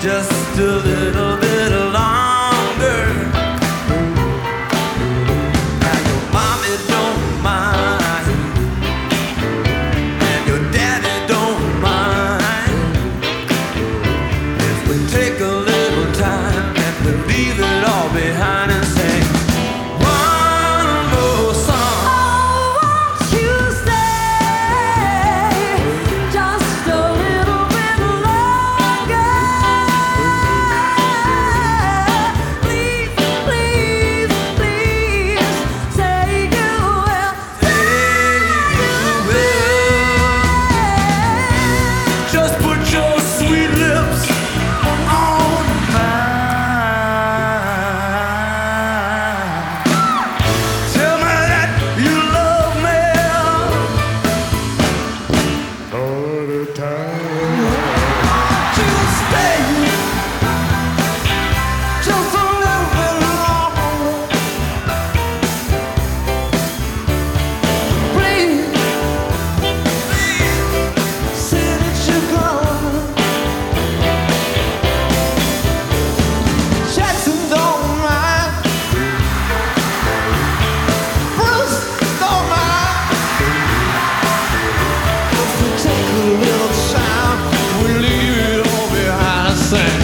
just a little bit longer. Now your mommy don't mind, and your daddy don't mind, if we take a little time and we leave it all behind and sing one more song. Oh, won't you stay just a little bit longer? Please, please, please, say you will. Just put your sweet lips on mine. Tell me that you love me all the time. To stay just a little bit longer. Please, say that you're gone. Jackson don't mind. Bruce don't mind. If we take a little time, we leave it all behind and sing